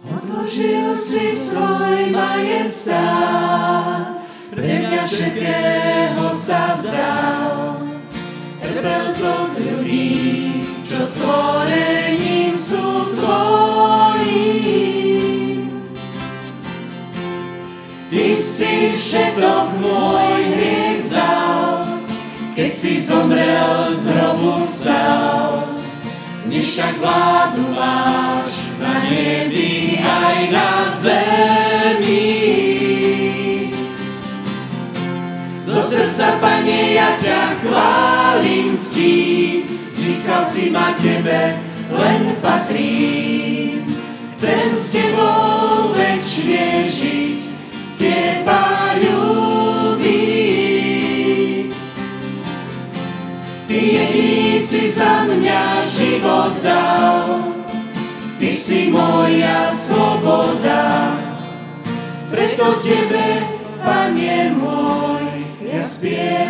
Odložil si svoj majestát, pre mňa všetkého sa vzdal. Trpel od ľudí, čo stvorením sú tvoji. Ty si všetok môj hriech vzal, keď si zomrel, z hrobu vstal. Dnes však vládu máš na nebi aj na zemi. Zo srdca, Pane, ja ťa chválim, ctím, získal si ma tebe, len patrím. Chcem s tebou večne žiť, teba ľúbiť. Ty jediný si za mňa život dal, ty si moja sloboda. Preto tebe, Pane môj, ja spievam.